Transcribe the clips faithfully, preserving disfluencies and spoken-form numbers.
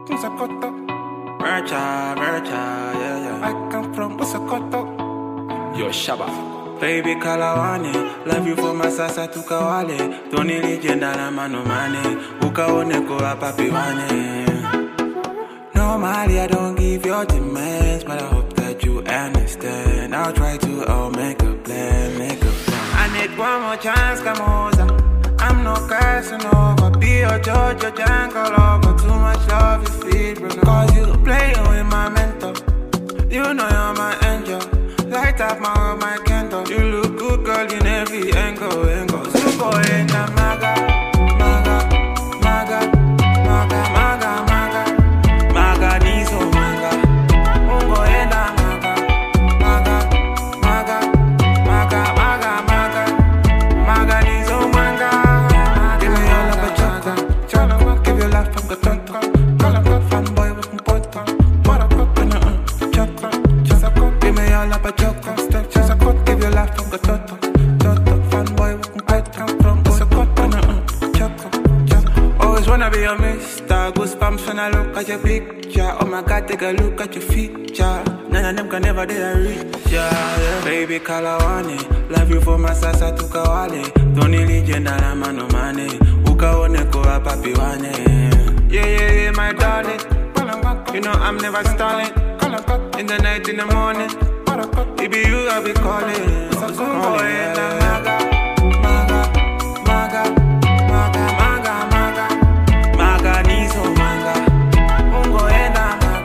Sokoto. Mercha, Mercha, yeah, yeah. I come from Sokoto. Yo, Shabba. Baby Kalawani, love you for masasa tukawale. Tony Legenda na mano mane, ukaone ko papi wane. Normally I don't give your demands, but I hope that you understand. I'll try to, I'll make a plan, make a plan. I need one more chance, Kamoza. I'm no Casanova, be your judge, your jungle lover. Too much love is sweet, bro. Cause you playing with my mentor. You know you're my angel. Light up my world, my candle. You look good, girl, in every angle, angle. Super in the maga, maga, maga, maga, maga, maga, maga, niso maga. Ungo in the maga, maga, maga, maga, maga, maga, maga, niso maga. Give me all of a chaka, chaka. Give your life from the tonto. Fanboy with my poto. What a cup in a chaka, chaka. Give me all of a chaka. Chaka, give your life from the toto. Toto, fanboy with my poto. From the Sokoto, uh, chaka, chaka. Always wanna be a mister. Goosebumps when I look at your picture. Oh my God, take a look at your feature. None of them can never dare reach ya, yeah. Baby Kalawani, love you for masasa tukawale. Tony Legenda na mano mane, ukaone ko papi wane. Yeah, yeah, yeah, my darling. You know I'm never stalling. In the night, in the morning, it be you I be calling. So calling, yeah, yeah. Maga, maga, maga, maga, maga, maga, niso maga. Ungo enda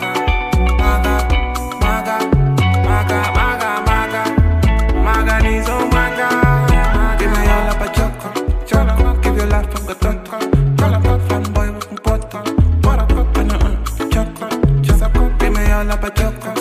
maga, maga, maga, maga, maga, maga, maga, niso maga. Give me all up a choco, choco. Give your life from the toto. Fanboy with my poto. What a cup in a choco, choco. Give me all up a choco.